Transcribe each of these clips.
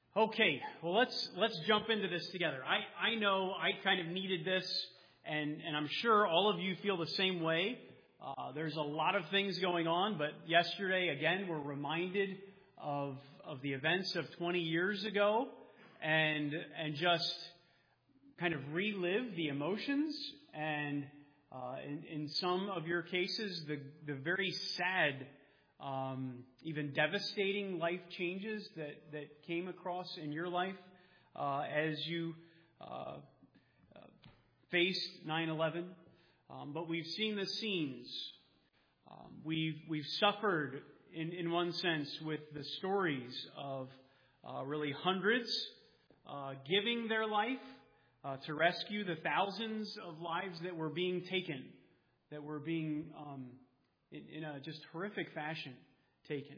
Okay, well let's jump into this together. I know I kind of needed this, and I'm sure all of you feel the same way. There's a lot of things going on, but yesterday again we're reminded of the events of 20 years ago, and just kind of relive the emotions, and in some of your cases the very sad, even devastating life changes that came across in your life as you faced 9/11. But we've seen the scenes. We've suffered in one sense with the stories of really hundreds giving their life to rescue the thousands of lives that were being taken, that were being in a just horrific fashion taken.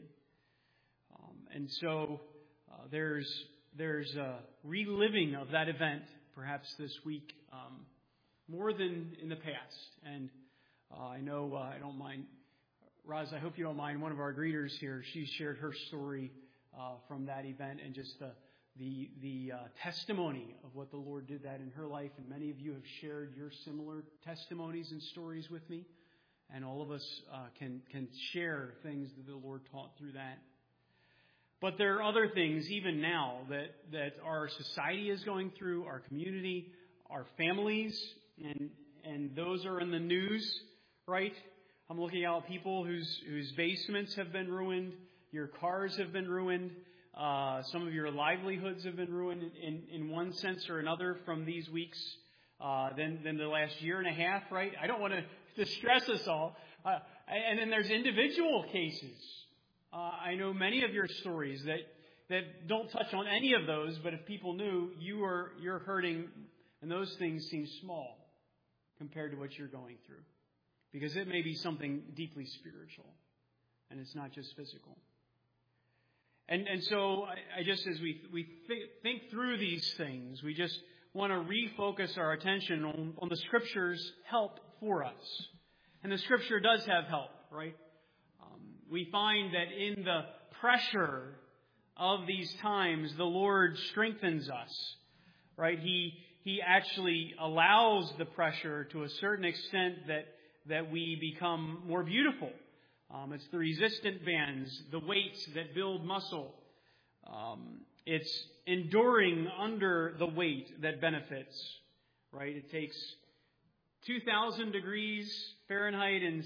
And so there's a reliving of that event perhaps this week more than in the past. And I know I don't mind, Roz, I hope you don't mind, one of our greeters here, she shared her story from that event and just the testimony of what the Lord did that in her life. And many of you have shared your similar testimonies and stories with me. And all of us can share things that the Lord taught through that. But there are other things, even now, that our society is going through, our community, our families, and those are in the news, right? I'm looking out at people whose basements have been ruined, your cars have been ruined, some of your livelihoods have been ruined in one sense or another from these weeks, than the last year and a half, right? I don't want to stress us all. And then there's individual cases. I know many of your stories that don't touch on any of those, but if people knew, you're hurting, and those things seem small compared to what you're going through. Because it may be something deeply spiritual, and it's not just physical. And so I just, as we think through these things, we just want to refocus our attention on the Scripture's help for us. And the Scripture does have help, right? We find that in the pressure of these times, the Lord strengthens us, right? He actually allows the pressure to a certain extent that we become more beautiful. It's the resistant bands, the weights that build muscle. It's enduring under the weight that benefits, right? It takes 2,000 degrees Fahrenheit and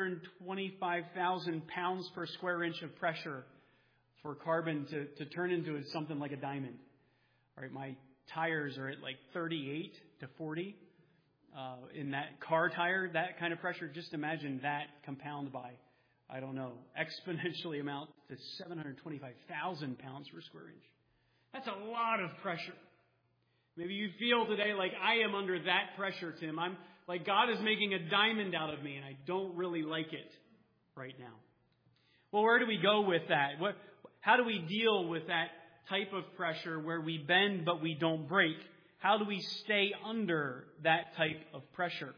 725,000 pounds per square inch of pressure for carbon to turn into something like a diamond. All right, my tires are at like 38 to 40 in that car tire, that kind of pressure. Just imagine that compound by, I don't know, exponentially amount to 725,000 pounds per square inch. That's a lot of pressure. Maybe you feel today like I am under that pressure, Tim. I'm like God is making a diamond out of me, and I don't really like it right now. Well, where do we go with that? How do we deal with that type of pressure where we bend but we don't break? How do we stay under that type of pressure?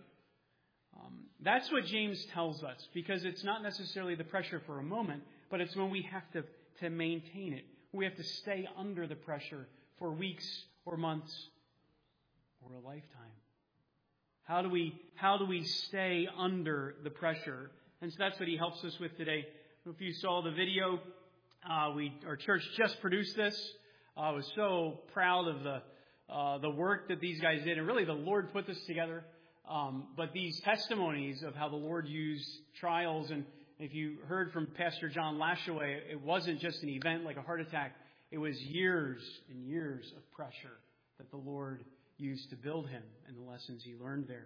That's what James tells us, because it's not necessarily the pressure for a moment, but it's when we have to maintain it. We have to stay under the pressure for weeks or months or a lifetime. How do we stay under the pressure? And so that's what he helps us with today. If you saw the video, our church just produced this. I was so proud of the work that these guys did, and really the Lord put this together. But these testimonies of how the Lord used trials, and if you heard from Pastor John Lashaway, it wasn't just an event like a heart attack. It was years and years of pressure that the Lord used to build him and the lessons he learned there.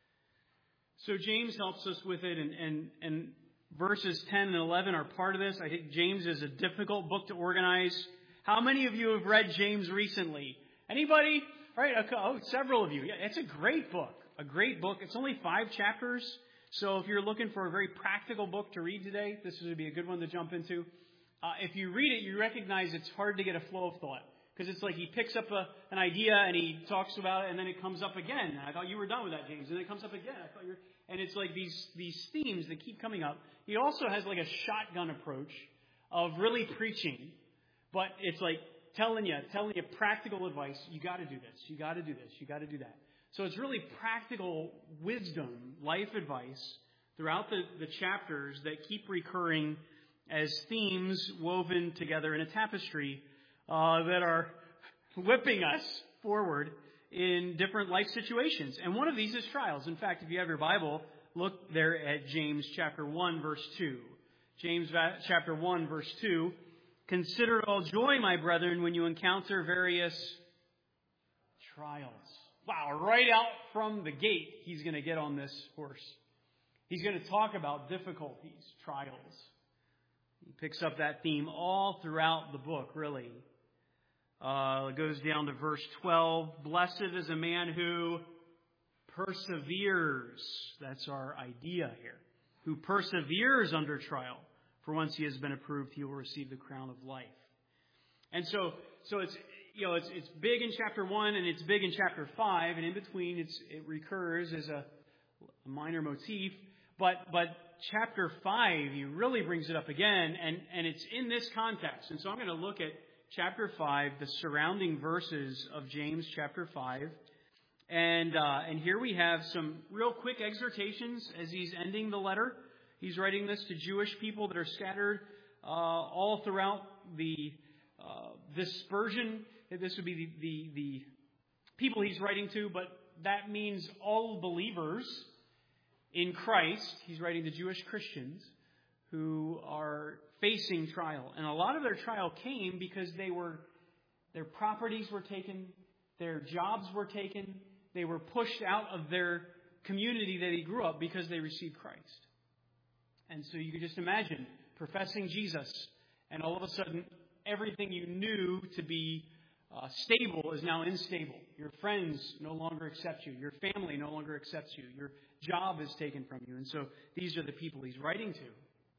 So James helps us with it, and verses 10 and 11 are part of this. I think James is a difficult book to organize. How many of you have read James recently? Anybody? All right, several of you. Yeah, it's a great book. A great book. It's only 5 chapters. So if you're looking for a very practical book to read today, this would be a good one to jump into. If you read it, you recognize it's hard to get a flow of thought. Because it's like he picks up an idea and he talks about it, and then it comes up again. I thought you were done with that, James. And then it comes up again. And it's like these themes that keep coming up. He also has like a shotgun approach of really preaching. But it's like telling you practical advice. You got to do this. You got to do this. You got to do that. So it's really practical wisdom, life advice throughout the chapters that keep recurring as themes woven together in a tapestry that are whipping us forward in different life situations. And one of these is trials. In fact, if you have your Bible, look there at James chapter 1, verse 2. James chapter 1, verse 2. Consider it all joy, my brethren, when you encounter various trials. Wow, right out from the gate, he's going to get on this horse. He's going to talk about difficulties, trials. He picks up that theme all throughout the book, really. It goes down to verse 12. Blessed is a man who perseveres. That's our idea here. Who perseveres under trial. For once he has been approved, he will receive the crown of life. And so it's big in chapter 1 and it's big in chapter 5, and in between it recurs as a minor motif. But chapter 5, he really brings it up again, and it's in this context. And so I'm going to look at chapter 5, the surrounding verses of James chapter 5. And here we have some real quick exhortations as he's ending the letter. He's writing this to Jewish people that are scattered all throughout the dispersion. This would be the people he's writing to, but that means all believers in Christ. He's writing to Jewish Christians who are facing trial. And a lot of their trial came because their properties were taken, their jobs were taken, they were pushed out of their community that they grew up because they received Christ. And so you could just imagine professing Jesus, and all of a sudden everything you knew to be stable is now unstable. Your friends no longer accept you. Your family no longer accepts you. Your job is taken from you. And so these are the people he's writing to.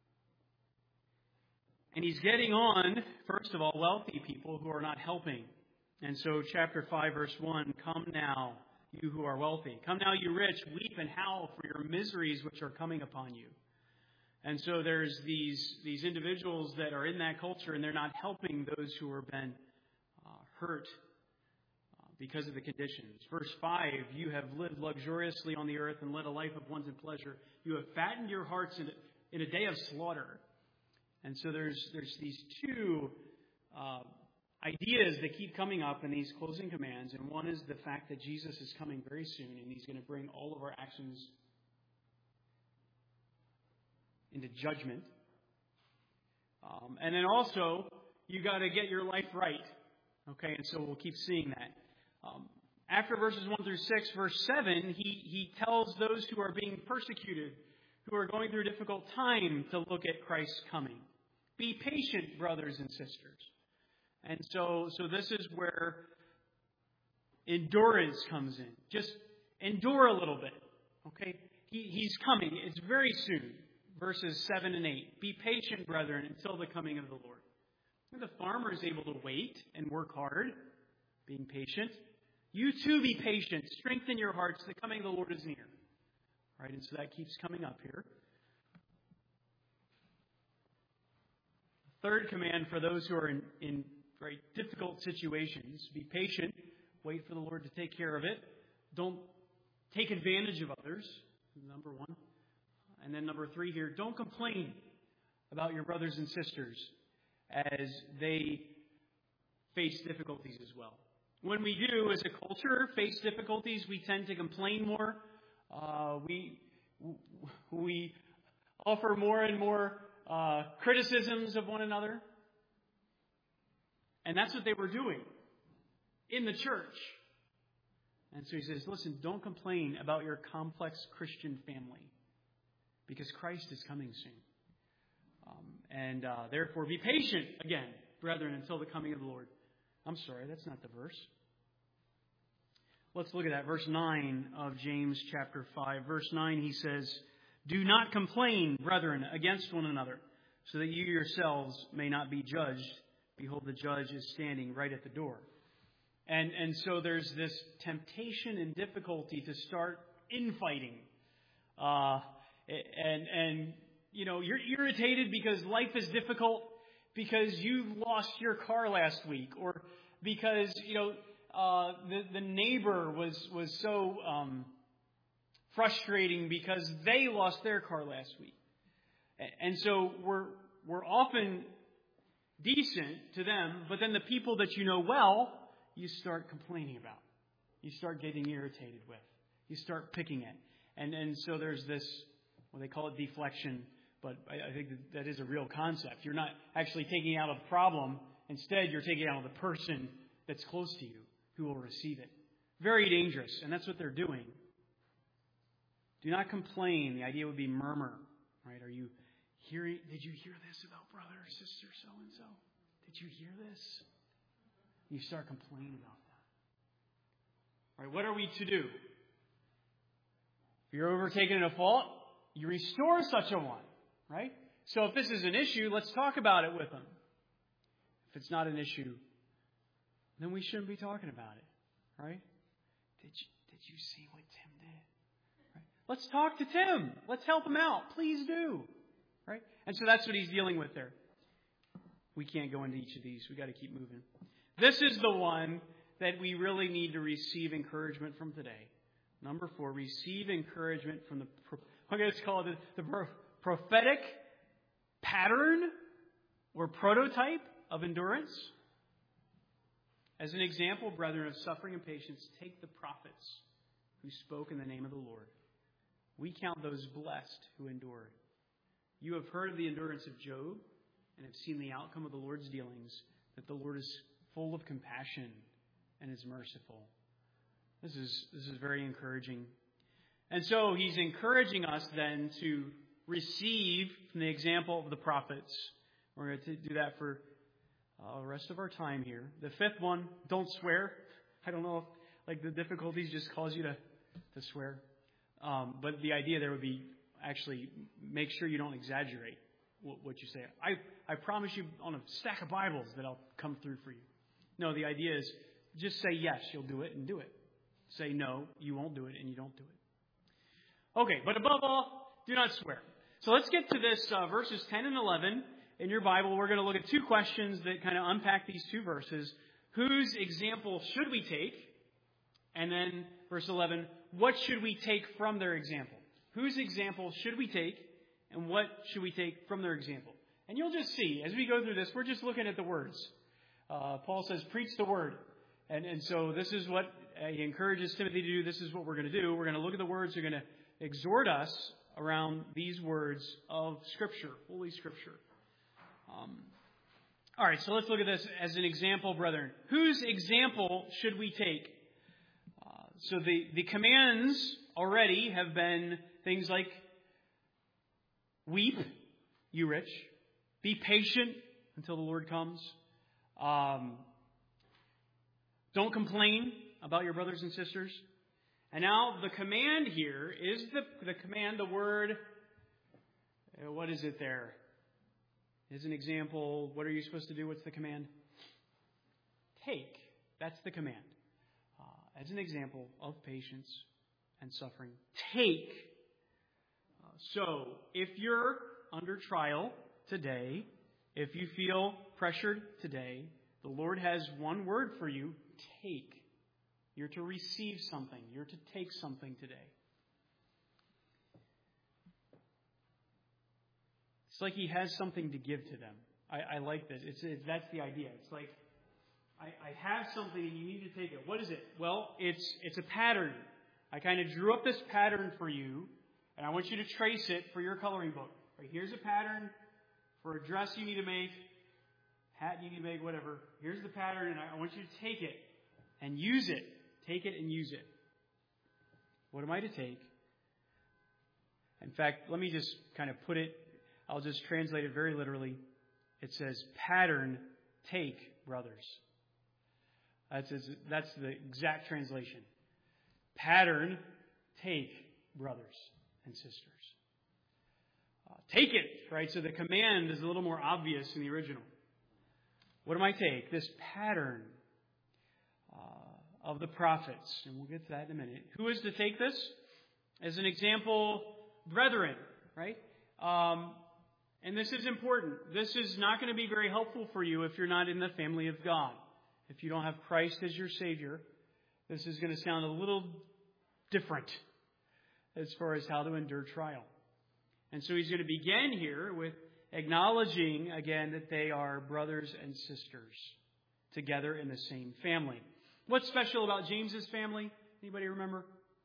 And he's getting on, first of all, wealthy people who are not helping. And so chapter 5, verse 1, come now, you who are wealthy. Come now, you rich, weep and howl for your miseries which are coming upon you. And so there's these individuals that are in that culture, and they're not helping those who have been hurt because of the conditions. Verse 5, you have lived luxuriously on the earth and led a life of wanton pleasure. You have fattened your hearts in a day of slaughter. And so there's these two ideas that keep coming up in these closing commands. And one is the fact that Jesus is coming very soon, and he's going to bring all of our actions into judgment. And then also, you got to get your life right. Okay, and so we'll keep seeing that. After verses 1 through 6, verse 7, he tells those who are being persecuted, who are going through a difficult time, to look at Christ's coming. Be patient, brothers and sisters. And so this is where endurance comes in. Just endure a little bit. Okay? He's coming. It's very soon. Verses 7 and 8. Be patient, brethren, until the coming of the Lord. And the farmer is able to wait and work hard, being patient. You too be patient. Strengthen your hearts. The coming of the Lord is near. Right? And so that keeps coming up here. Third command for those who are in very difficult situations. Be patient. Wait for the Lord to take care of it. Don't take advantage of others. Number 1. And then number 3 here, don't complain about your brothers and sisters as they face difficulties as well. When we do, as a culture, face difficulties, we tend to complain more. We offer more and more criticisms of one another. And that's what they were doing in the church. And so he says, listen, don't complain about your complex Christian family, because Christ is coming soon. And therefore, be patient, again, brethren, until the coming of the Lord. I'm sorry, that's not the verse. Let's look at that. Verse 9 of James chapter 5. Verse 9, he says, do not complain, brethren, against one another, so that you yourselves may not be judged. Behold, the judge is standing right at the door. And so there's this temptation and difficulty to start infighting. And you know, you're irritated because life is difficult, because you've lost your car last week, or because, the neighbor was so frustrating because they lost their car last week. And so we're often decent to them, but then the people that you know well, you start complaining about. You start getting irritated with. You start picking at. And so there's this, well, they call it deflection, but I think that is a real concept. You're not actually taking out a problem. Instead, you're taking out the person that's close to you who will receive it. Very dangerous, and that's what they're doing. Do not complain. The idea would be murmur, right? Are you hearing? Did you hear this about brother or sister so-and-so? Did you hear this? You start complaining about that. All right, what are we to do? If you're overtaken in a fault, you restore such a one, right? So if this is an issue, let's talk about it with them. If it's not an issue, then we shouldn't be talking about it, right? Did you see what Tim did? Right? Let's talk to Tim. Let's help him out. Please do. Right? And so that's what he's dealing with there. We can't go into each of these. We've got to keep moving. This is the one that we really need to receive encouragement from today. Number 4, receive encouragement from I'm going to call it the prophetic pattern or prototype of endurance. As an example, brethren, of suffering and patience, take the prophets who spoke in the name of the Lord. We count those blessed who endured. You have heard of the endurance of Job and have seen the outcome of the Lord's dealings, that the Lord is full of compassion and is merciful. This is very encouraging. And so he's encouraging us then to receive from the example of the prophets. We're going to do that for the rest of our time here. The 5th one, don't swear. I don't know if the difficulties just cause you to swear. But the idea there would be actually make sure you don't exaggerate what you say. I promise you on a stack of Bibles that I'll come through for you. No, the idea is just say yes, you'll do it, and do it. Say no, you won't do it, and you don't do it. Okay, but above all, do not swear. So let's get to this verses 10 and 11. In your Bible, we're going to look at 2 questions that kind of unpack these 2 verses. Whose example should we take? And then verse 11, what should we take from their example? Whose example should we take? And what should we take from their example? And you'll just see, as we go through this, we're just looking at the words. Paul says, preach the word. And so this is what he encourages Timothy to do. This is what we're going to do. We're going to look at the words. We're going to exhort us around these words of Scripture, Holy Scripture. All right, so let's look at this as an example, brethren. Whose example should we take? So the commands already have been things like weep, you rich. Be patient until the Lord comes. Don't complain about your brothers and sisters. And now the command here is the command, the word, what is it there? As an example, what are you supposed to do? What's the command? Take. That's the command. As an example of patience and suffering, take. So, if you're under trial today, if you feel pressured today, the Lord has one word for you, take. You're to receive something. You're to take something today. It's like he has something to give to them. I like this. That's the idea. It's like, I have something and you need to take it. What is it? Well, it's a pattern. I kind of drew up this pattern for you, and I want you to trace it for your coloring book. Right, here's a pattern for a dress you need to make, hat you need to make, whatever. Here's the pattern, and I want you to take it and use it. Take it and use it. What am I to take? In fact, let me just kind of put it, I'll just translate it very literally. It says, pattern, take, brothers. That's the exact translation. Pattern, take, brothers and sisters. Take it, right? So the command is a little more obvious in the original. What am I take? This pattern of the prophets. And we'll get to that in a minute. Who is to take this? As an example, brethren, right? And this is important. This is not going to be very helpful for you if you're not in the family of God. If you don't have Christ as your Savior, this is going to sound a little different as far as how to endure trial. And so he's going to begin here with acknowledging again that they are brothers and sisters together in the same family. What's special about James's family? Anybody remember?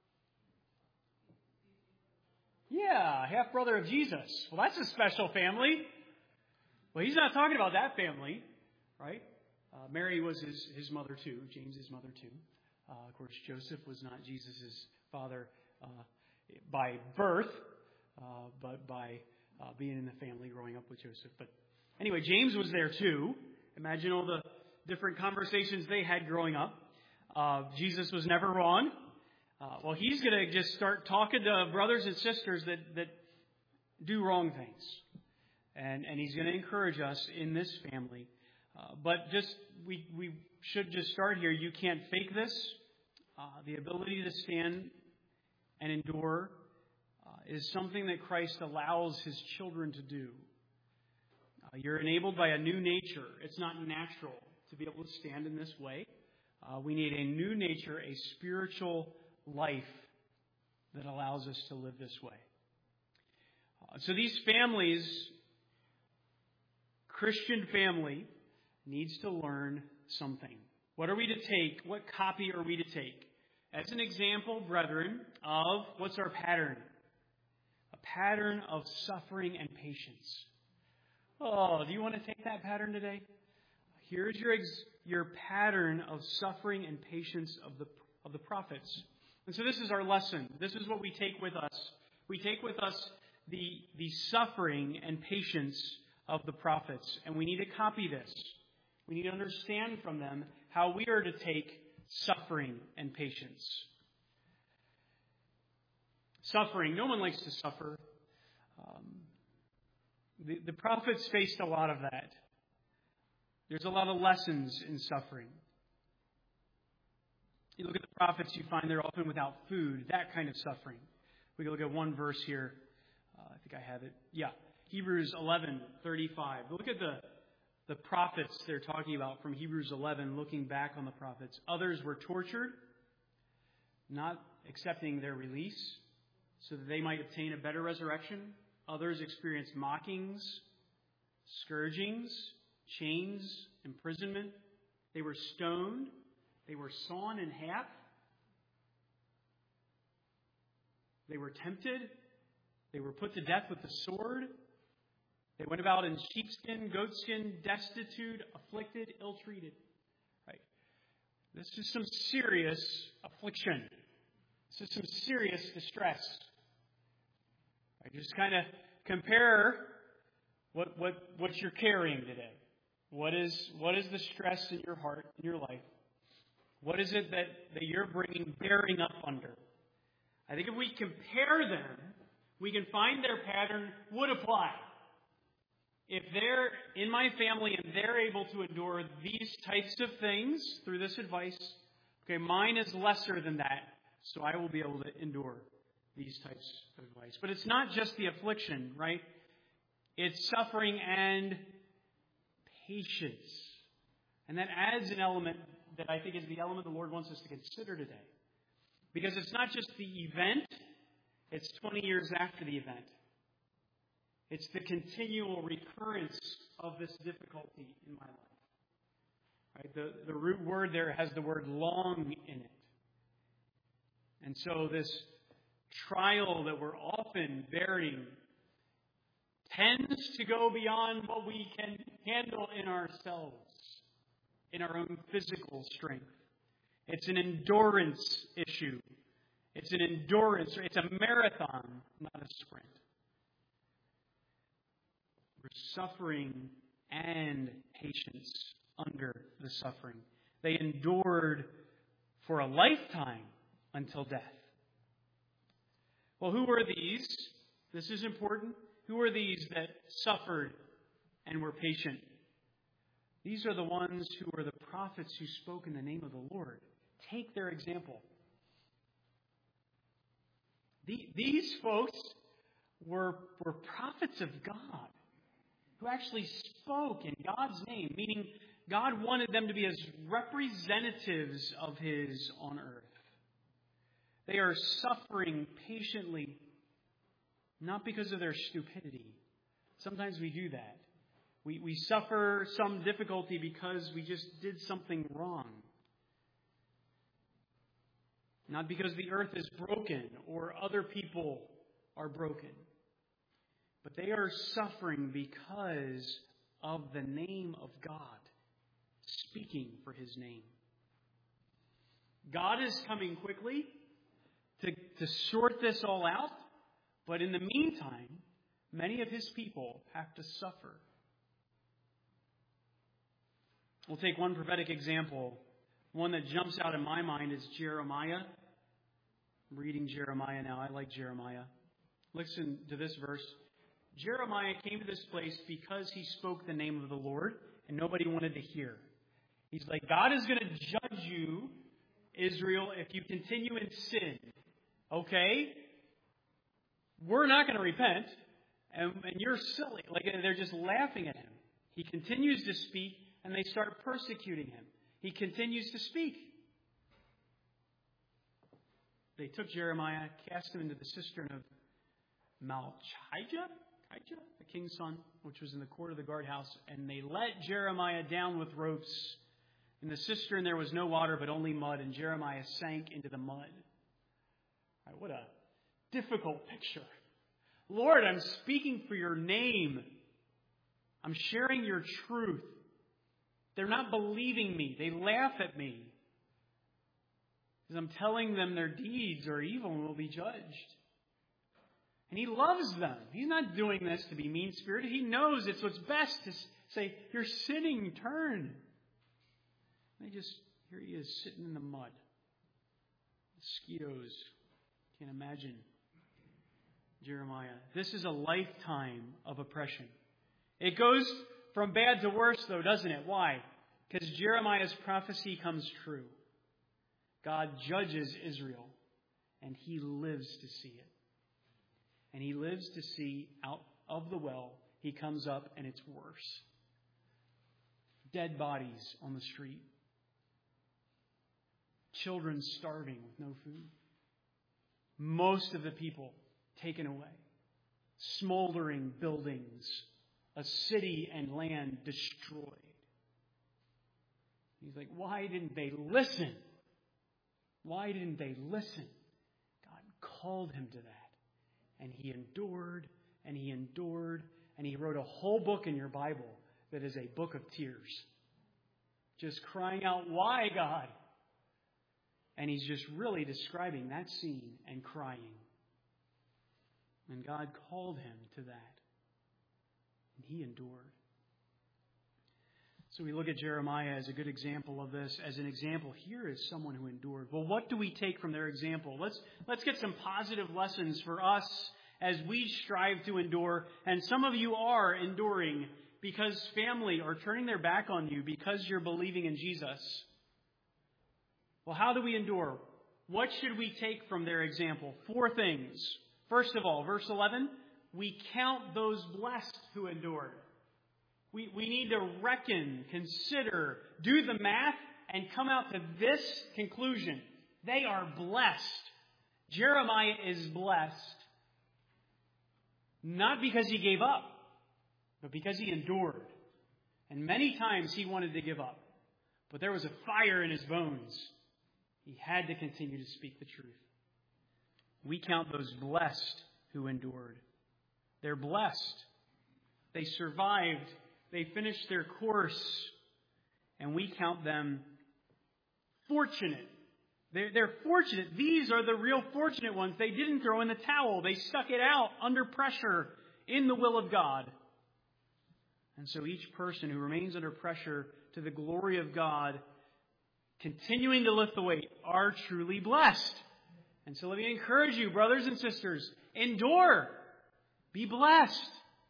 Yeah, half-brother of Jesus. Well, that's a special family. Well, he's not talking about that family, right? Mary was his mother too, James's mother too. Of course, Joseph was not Jesus' father by birth, but by being in the family, growing up with Joseph. But anyway, James was there too. Imagine all the different conversations they had growing up. Jesus was never wrong. Well, he's going to just start talking to brothers and sisters that do wrong things. And he's going to encourage us in this family. But we should just start here. You can't fake this. The ability to stand and endure is something that Christ allows His children to do. You're enabled by a new nature. It's not natural to be able to stand in this way. We need a new nature, a spiritual life that allows us to live this way. So these families, Christian family, needs to learn something. What are we to take? What copy are we to take? As an example, brethren, of what's our pattern? A pattern of suffering and patience. Oh, do you want to take that pattern today? Here's your pattern of suffering and patience of the prophets. And so this is our lesson. This is what we take with us. We take with us the suffering and patience of the prophets. And we need to copy this. We need to understand from them how we are to take suffering and patience. Suffering. No one likes to suffer. The prophets faced a lot of that. There's a lot of lessons in suffering. You look at the prophets, you find they're often without food, that kind of suffering. We can look at one verse here. I think I have it. Yeah, Hebrews 11:35. Look at the prophets they're talking about from Hebrews 11, looking back on the prophets. Others were tortured, not accepting their release, so that they might obtain a better resurrection. Others experienced mockings, scourgings, chains, imprisonment. They were stoned. They were sawn in half. They were tempted. They were put to death with the sword. They went about in sheepskin, goatskin, destitute, afflicted, ill-treated. Right? This is some serious affliction. This is some serious distress. Right? Just kind of compare what you're carrying today. What is the stress in your heart, in your life? What is it that you're bearing up under? I think if we compare them, we can find their pattern would apply. If they're in my family and they're able to endure these types of things through this advice, okay, mine is lesser than that, so I will be able to endure these types of advice. But it's not just the affliction, right? It's suffering and patience. And that adds an element that I think is the element the Lord wants us to consider today. Because it's not just the event, it's 20 years after the event. It's the continual recurrence of this difficulty in my life. Right? The root word there has the word long in it. And so this trial that we're often bearing tends to go beyond what we can handle in ourselves, in our own physical strength. It's an endurance issue. It's an endurance. It's a marathon, not a sprint. We're suffering and patience under the suffering. They endured for a lifetime until death. Well, who were these? This is important. Who are these that suffered and were patient? These are the ones who are the prophets who spoke in the name of the Lord. Take their example. These folks were prophets of God. who actually spoke in God's name, meaning God wanted them to be as representatives of His on earth. They are suffering patiently, not because of their stupidity. Sometimes we do that. We suffer some difficulty because we just did something wrong. Not because the earth is broken or other people are broken. But they are suffering because of the name of God, speaking for His name. God is coming quickly to sort this all out, but in the meantime, many of His people have to suffer. We'll take one prophetic example. One that jumps out in my mind is Jeremiah. I'm reading Jeremiah now. I like Jeremiah. Listen to this verse. Jeremiah came to this place because he spoke the name of the Lord, and nobody wanted to hear. He's like, God is going to judge you, Israel, if you continue in sin. Okay? We're not going to repent, and you're silly. Like, they're just laughing at him. He continues to speak, and they start persecuting him. He continues to speak. They took Jeremiah, cast him into the cistern of Malchijah, the king's son, which was in the court of the guardhouse, and they let Jeremiah down with ropes. In the cistern there was no water, but only mud, and Jeremiah sank into the mud. Right, what a difficult picture. Lord, I'm speaking for your name. I'm sharing your truth. They're not believing me. They laugh at me. Because I'm telling them their deeds are evil and will be judged. And He loves them. He's not doing this to be mean-spirited. He knows it's what's best to say, you're sinning, turn. And here He is sitting in the mud. Mosquitoes. Can't imagine Jeremiah. This is a lifetime of oppression. It goes from bad to worse, though, doesn't it? Why? Because Jeremiah's prophecy comes true. God judges Israel, and He lives to see it. And He lives to see out of the well, He comes up, and it's worse. Dead bodies on the street. Children starving with no food. Most of the people taken away. Smoldering buildings. A city and land destroyed. He's like, why didn't they listen? Why didn't they listen? God called him to that. And he endured, and he endured, and he wrote a whole book in your Bible that is a book of tears. Just crying out, why, God? And he's just really describing that scene and crying. And God called him to that. And he endured. So we look at Jeremiah as a good example of this. As an example, here is someone who endured. Well, what do we take from their example? Let's get some positive lessons for us as we strive to endure. And some of you are enduring because family are turning their back on you because you're believing in Jesus. Well, how do we endure? What should we take from their example? 4 things. First of all, verse 11, we count those blessed who endured. We need to reckon, consider, do the math, and come out to this conclusion. They are blessed. Jeremiah is blessed. Not because he gave up, but because he endured. And many times he wanted to give up. But there was a fire in his bones. He had to continue to speak the truth. We count those blessed who endured. They're blessed. They survived. They finished their course. And we count them fortunate. They're fortunate. These are the real fortunate ones. They didn't throw in the towel. They stuck it out under pressure in the will of God. And so each person who remains under pressure to the glory of God, continuing to lift the weight, are truly blessed. And so let me encourage you, brothers and sisters, endure. Be blessed.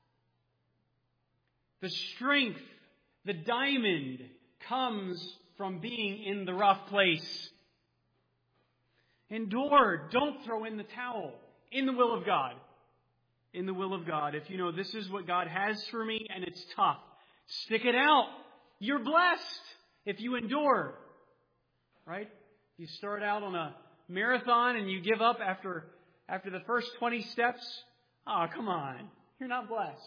The strength, the diamond, comes from being in the rough place. Endure. Don't throw in the towel. In the will of God. in the will of God, if you know this is what God has for me and it's tough, stick it out. You're blessed if you endure. Right? You start out on a marathon and you give up after the first 20 steps. Oh, come on. You're not blessed.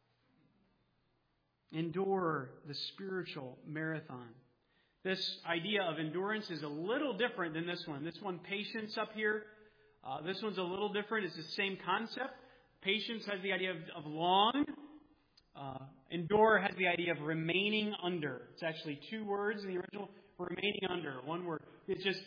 Endure the spiritual marathon. This idea of endurance is a little different than this one. This one, patience up here. This one's a little different. It's the same concept. Patience has the idea of long. Endure has the idea of remaining under. It's actually two words in the original. Remaining under. One word. It's just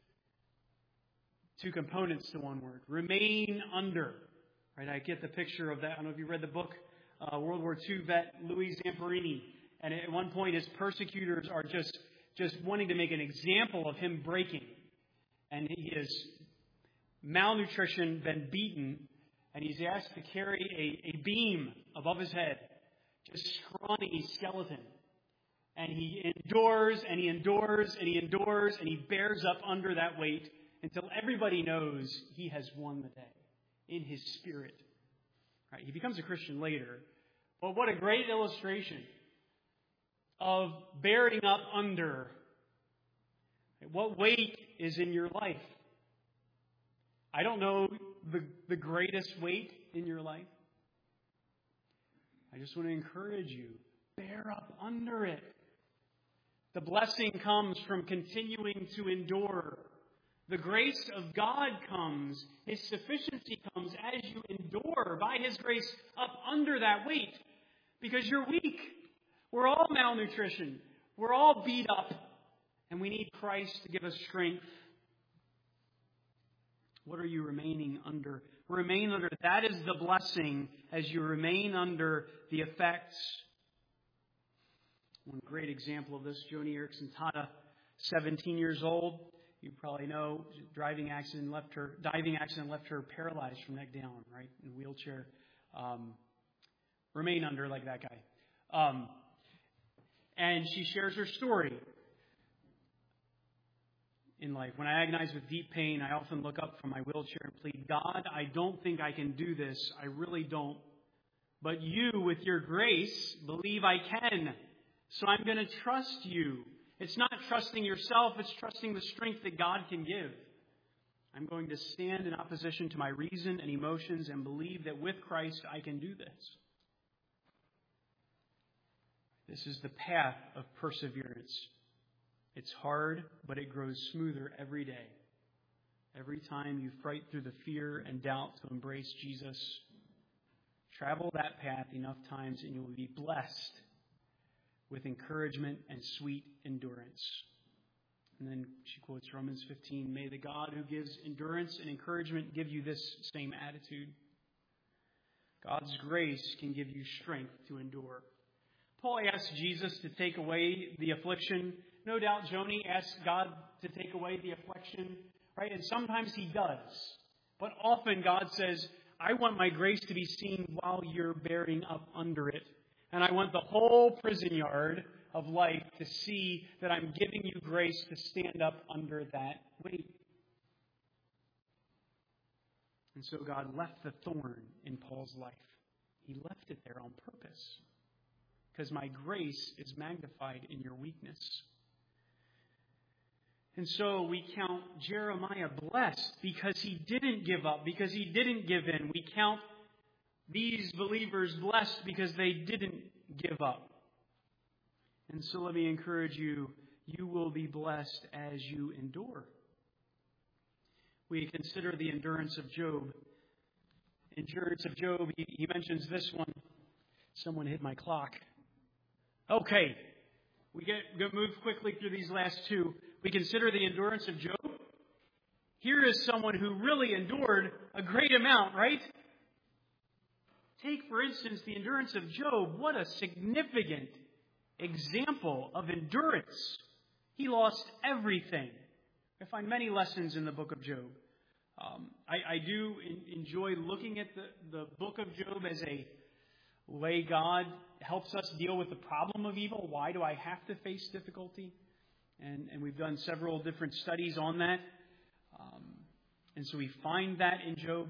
two components to one word. Remain under. Right? I get the picture of that. I don't know if you read the book, World War II vet Louis Zamperini. And at one point his persecutors are just wanting to make an example of him breaking. And he is malnutrition, been beaten, and he's asked to carry a beam above his head. Just scrawny skeleton. And he endures, and he endures, and he endures, and he bears up under that weight until everybody knows he has won the day in his spirit. Right? He becomes a Christian later. But what a great illustration of bearing up under. What weight is in your life? I don't know the greatest weight in your life. I just want to encourage you. Bear up under it. The blessing comes from continuing to endure. The grace of God comes. His sufficiency comes as you endure by His grace up under that weight. Because you're weak. We're all malnutrition. We're all beat up. And we need Christ to give us strength. What are you remaining under? Remain under. That is the blessing as you remain under the effects. One great example of this, Joni Eareckson Tada, 17 years old. You probably know, diving accident left her paralyzed from neck down, right, in a wheelchair. Remain under like that guy. And she shares her story in life. When I agonize with deep pain, I often look up from my wheelchair and plead, God, I don't think I can do this. I really don't. But you, with your grace, believe I can. So I'm going to trust you. It's not trusting yourself, it's trusting the strength that God can give. I'm going to stand in opposition to my reason and emotions and believe that with Christ I can do this. This is the path of perseverance. It's hard, but it grows smoother every day. Every time you fight through the fear and doubt to embrace Jesus, travel that path enough times and you will be blessed with encouragement and sweet endurance. And then she quotes Romans 15, may the God who gives endurance and encouragement give you this same attitude. God's grace can give you strength to endure. Paul asked Jesus to take away the affliction. No doubt Joni asked God to take away the affliction, right? And sometimes He does. But often God says, I want my grace to be seen while you're bearing up under it. And I want the whole prison yard of life to see that I'm giving you grace to stand up under that weight. And so God left the thorn in Paul's life. He left it there on purpose. Because my grace is magnified in your weakness. And so we count Jeremiah blessed because he didn't give up, because he didn't give in. We count these believers blessed because they didn't give up. And so let me encourage you, you will be blessed as you endure. We consider the endurance of Job. Endurance of Job, he mentions this one. Someone hit my clock. Okay, we move quickly through these last two. We consider the endurance of Job. Here is someone who really endured a great amount, right? Take, for instance, the endurance of Job. What a significant example of endurance. He lost everything. I find many lessons in the book of Job. I do enjoy looking at the book of Job as a way God helps us deal with the problem of evil. Why do I have to face difficulty? And we've done several different studies on that. And so we find that in Job. But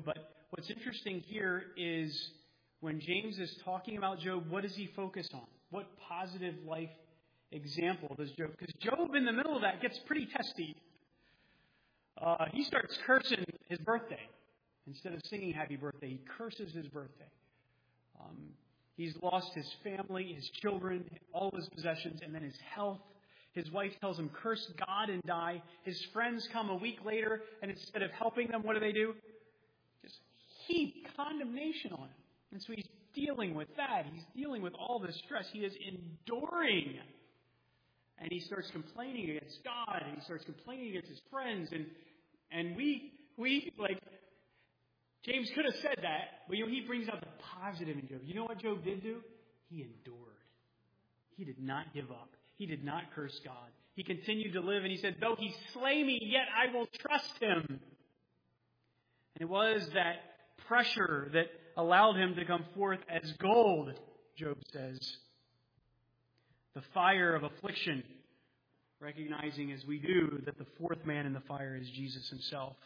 what's interesting here is when James is talking about Job, what does he focus on? What positive life example does Job? Because Job, in the middle of that, gets pretty testy. He starts cursing his birthday. Instead of singing happy birthday, he curses his birthday. He's lost his family, his children, all his possessions, and then his health. His wife tells him, curse God and die. His friends come a week later, and instead of helping them, what do? Just heap condemnation on him. And so he's dealing with that. He's dealing with all this stress. He is enduring. And he starts complaining against God, and he starts complaining against his friends. And we like, James could have said that, but he brings out the positive in Job. You know what Job did do? He endured. He did not give up. He did not curse God. He continued to live, and he said, though he slay me, yet I will trust him. And it was that pressure that allowed him to come forth as gold, Job says. The fire of affliction, recognizing as we do that the fourth man in the fire is Jesus himself.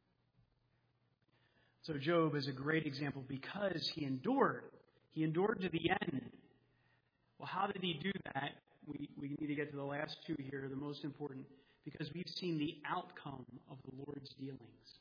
So Job is a great example because he endured. He endured to the end. Well, how did he do that? We need to get to the last two here, the most important, because we've seen the outcome of the Lord's dealings.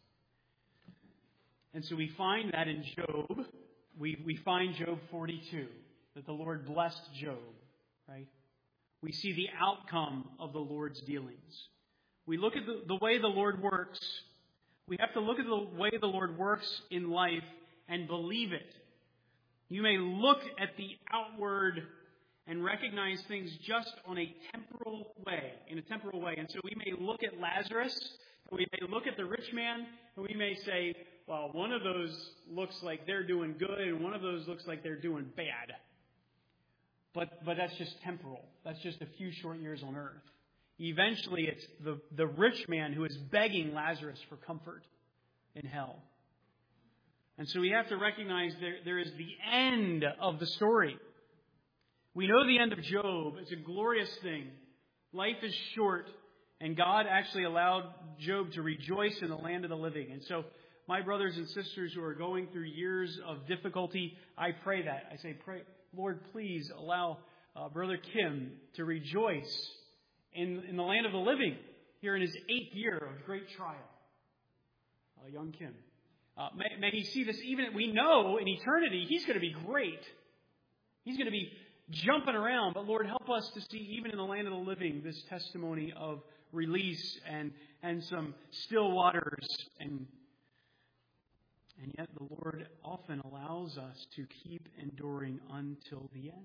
And so we find that in Job. We find Job 42, that the Lord blessed Job, right? We see the outcome of the Lord's dealings. We look at the way the Lord works. We have to look at the way the Lord works in life and believe it. You may look at the outward and recognize things just on a temporal way, in a temporal way. And so we may look at Lazarus, and we may look at the rich man, and we may say, well, one of those looks like they're doing good, and one of those looks like they're doing bad. But that's just temporal. That's just a few short years on earth. Eventually, it's the rich man who is begging Lazarus for comfort in hell. And so we have to recognize there is the end of the story. We know the end of Job. It's a glorious thing. Life is short, and God actually allowed Job to rejoice in the land of the living. And so, my brothers and sisters who are going through years of difficulty, I pray that. I say, pray, Lord, please allow Brother Kim to rejoice in the land of the living here in his 8th year of great trial. Young Kim. May he see this, even we know in eternity he's going to be great. He's going to be jumping around. But Lord, help us to see even in the land of the living this testimony of release and some still waters. And yet the Lord often allows us to keep enduring until the end.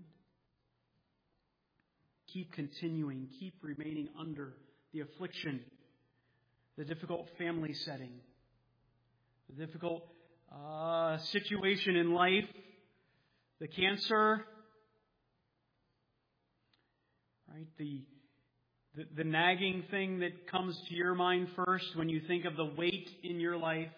Keep continuing, keep remaining under the affliction, the difficult family setting, the difficult situation in life, the cancer, right? The nagging thing that comes to your mind first when you think of the weight in your life.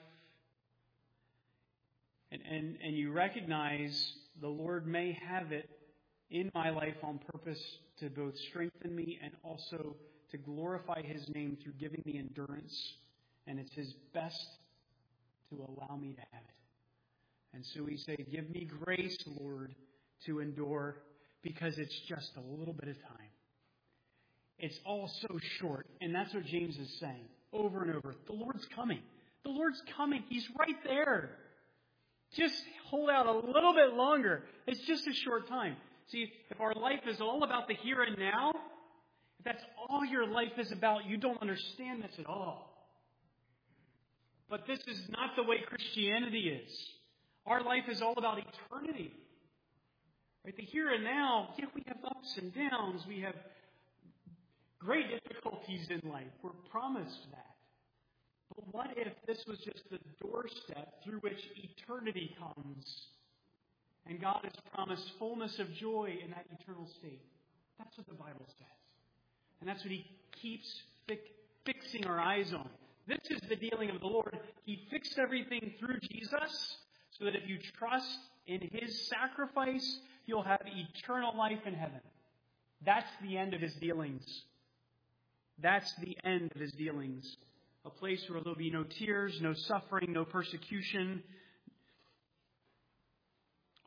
And you recognize the Lord may have it in my life on purpose to both strengthen me and also to glorify His name through giving me endurance. And it's His best to allow me to have it. And so we say, give me grace, Lord, to endure, because it's just a little bit of time. It's all so short. And that's what James is saying over and over. The Lord's coming. The Lord's coming. He's right there. Just hold out a little bit longer. It's just a short time. See, if our life is all about the here and now, if that's all your life is about, you don't understand this at all. But this is not the way Christianity is. Our life is all about eternity. Right? The here and now, yeah, we have ups and downs. We have great difficulties in life. We're promised that. But what if this was just the doorstep through which eternity comes? And God has promised fullness of joy in that eternal state. That's what the Bible says. And that's what He keeps fixing our eyes on. This is the dealing of the Lord. He fixed everything through Jesus so that if you trust in His sacrifice, you'll have eternal life in heaven. That's the end of His dealings. That's the end of His dealings. A place where there'll be no tears, no suffering, no persecution,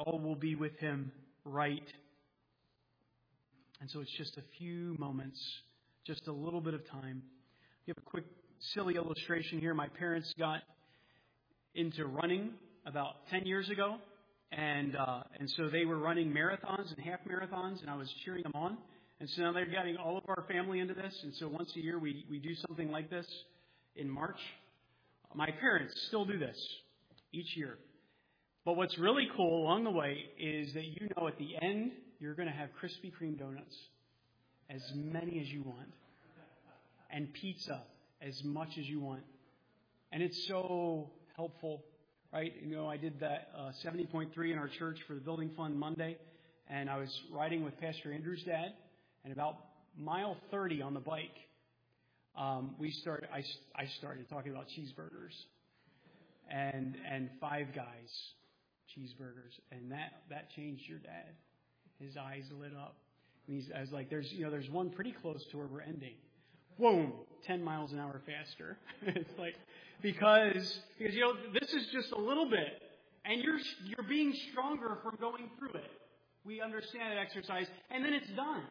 all will be with him right. And so it's just a few moments, just a little bit of time. Give a quick, silly illustration here. My parents got into running about 10 years ago. And so they were running marathons and half marathons, and I was cheering them on. And so now they're getting all of our family into this. And so once a year we do something like this in March. My parents still do this each year. But what's really cool along the way is that you know at the end you're going to have Krispy Kreme donuts, as many as you want, and pizza as much as you want. And it's so helpful. Right? You know, I did that 70.3 in our church for the building fund Monday, and I was riding with Pastor Andrew's dad, and about mile 30 on the bike, I started talking about cheeseburgers and Five Guys cheeseburgers, and that changed your dad. His eyes lit up. And I was like, there's one pretty close to where we're ending. Boom, 10 miles an hour faster. It's like, because this is just a little bit, and you're being stronger from going through it. We understand that exercise, and then it's done.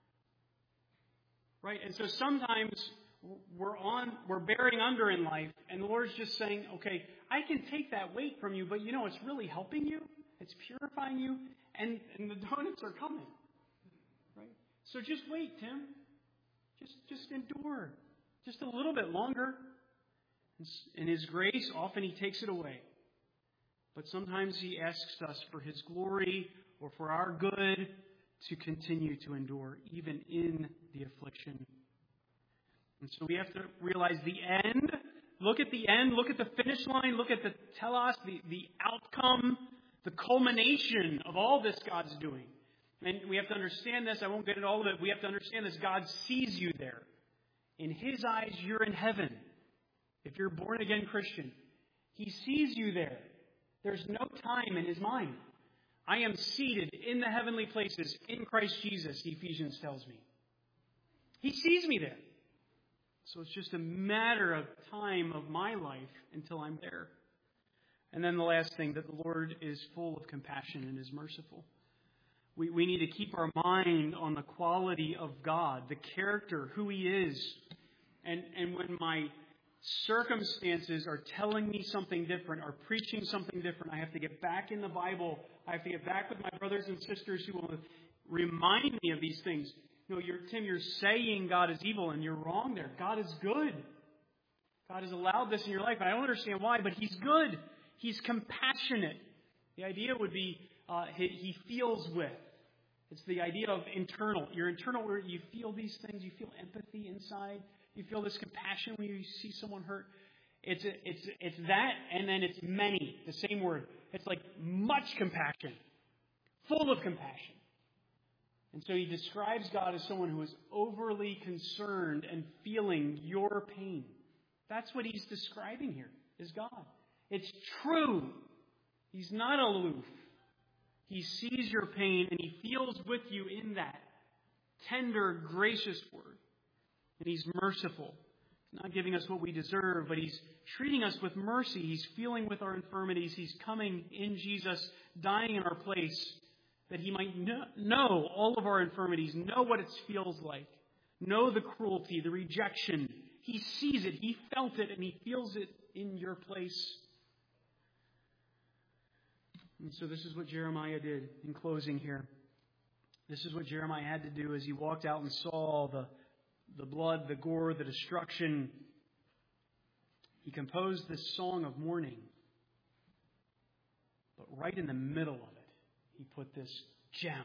Right? And so sometimes we're bearing under in life, and the Lord's just saying, okay, I can take that weight from you, but it's really helping you. It's purifying you, and the donuts are coming. Right? So just wait, Tim. Just endure. Just a little bit longer. In His grace, often He takes it away. But sometimes He asks us for His glory or for our good to continue to endure, even in the affliction. And so we have to realize the end. Look at the end. Look at the finish line. Look at the telos, the outcome, the culmination of all this God's doing. And we have to understand this. I won't get into all of it. We have to understand this. God sees you there. In His eyes, you're in heaven. If you're a born-again Christian, He sees you there. There's no time in His mind. I am seated in the heavenly places in Christ Jesus, Ephesians tells me. He sees me there. So it's just a matter of time of my life until I'm there. And then the last thing, that the Lord is full of compassion and is merciful. We need to keep our mind on the quality of God, the character, who He is. And when my circumstances are telling me something different, are preaching something different, I have to get back in the Bible. I have to get back with my brothers and sisters who will remind me of these things. Tim, you're saying God is evil, and you're wrong there. God is good. God has allowed this in your life. I don't understand why, but He's good. He's compassionate. The idea would be He feels with. It's the idea of internal. Your internal, where you feel these things. You feel empathy inside. You feel this compassion when you see someone hurt. It's that, and then it's many. The same word. It's like much compassion. Full of compassion. And so He describes God as someone who is overly concerned and feeling your pain. That's what He's describing here, is God. It's true. He's not aloof. He sees your pain and He feels with you in that tender, gracious word. And He's merciful. He's not giving us what we deserve, but He's treating us with mercy. He's feeling with our infirmities. He's coming in Jesus, dying in our place, that He might know all of our infirmities, know what it feels like, know the cruelty, the rejection. He sees it. He felt it, and He feels it in your place. And so this is what Jeremiah did in closing here. This is what Jeremiah had to do as he walked out and saw the blood, the gore, the destruction. He composed this song of mourning. But right in the middle of it, he put this gem.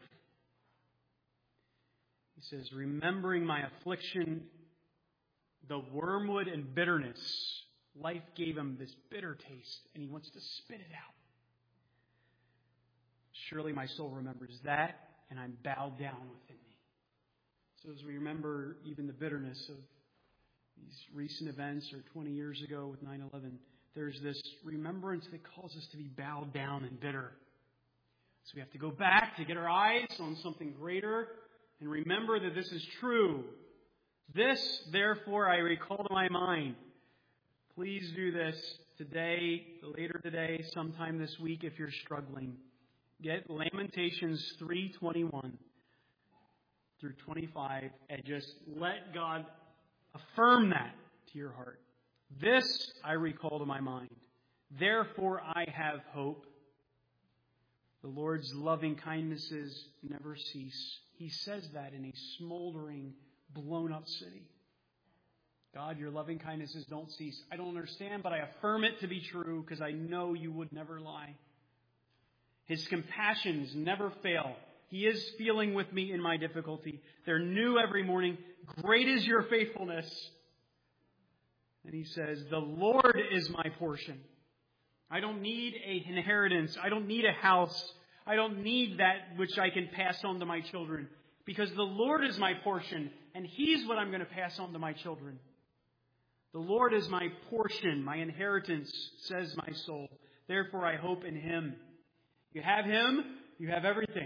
He says, remembering my affliction, the wormwood and bitterness, life gave him this bitter taste, and he wants to spit it out. Surely my soul remembers that, and I'm bowed down within me. So as we remember even the bitterness of these recent events, or 20 years ago with 9/11, there's this remembrance that calls us to be bowed down and bitter. So we have to go back to get our eyes on something greater and remember that this is true. This, therefore, I recall to my mind. Please do this today, later today, sometime this week if you're struggling. Get Lamentations 3:21 through 25 and just let God affirm that to your heart. This I recall to my mind. Therefore I have hope. The Lord's loving kindnesses never cease. He says that in a smoldering, blown-up city. God, your loving kindnesses don't cease. I don't understand, but I affirm it to be true because I know you would never lie. His compassions never fail. He is feeling with me in my difficulty. They're new every morning. Great is your faithfulness. And he says, the Lord is my portion. I don't need an inheritance. I don't need a house. I don't need that which I can pass on to my children. Because the Lord is my portion, and He's what I'm going to pass on to my children. The Lord is my portion, my inheritance, says my soul. Therefore I hope in Him. You have Him, you have everything.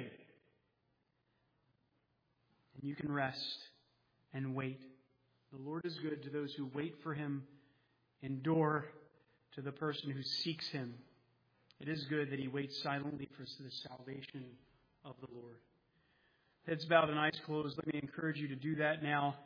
And you can rest and wait. The Lord is good to those who wait for Him. Endure to the person who seeks Him. It is good that he waits silently for the salvation of the Lord. Heads bowed and eyes closed. Let me encourage you to do that now.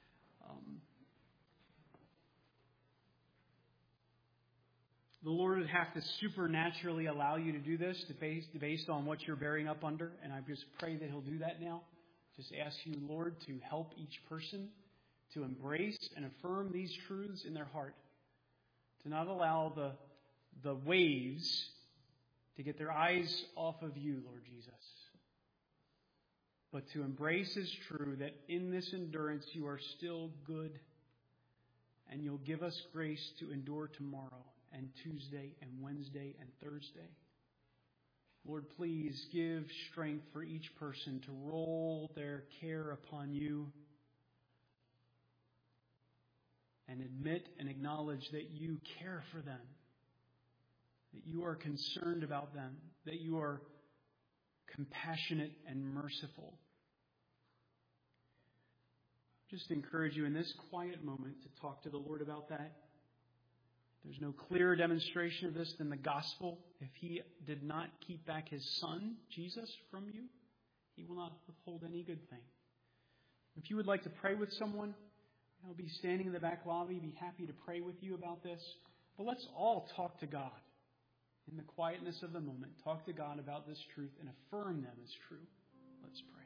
The Lord would have to supernaturally allow you to do this based on what you're bearing up under. And I just pray that He'll do that now. Just ask you, Lord, to help each person to embrace and affirm these truths in their heart. To not allow the waves to get their eyes off of you, Lord Jesus. But to embrace as true that in this endurance you are still good. And you'll give us grace to endure tomorrow and Tuesday and Wednesday and Thursday. Lord, please give strength for each person to roll their care upon you and admit and acknowledge that you care for them, that you are concerned about them, that you are compassionate and merciful. Just encourage you in this quiet moment to talk to the Lord about that. There's no clearer demonstration of this than the gospel. If He did not keep back His Son, Jesus, from you, He will not withhold any good thing. If you would like to pray with someone, I'll be standing in the back lobby, be happy to pray with you about this. But let's all talk to God in the quietness of the moment. Talk to God about this truth and affirm them as true. Let's pray.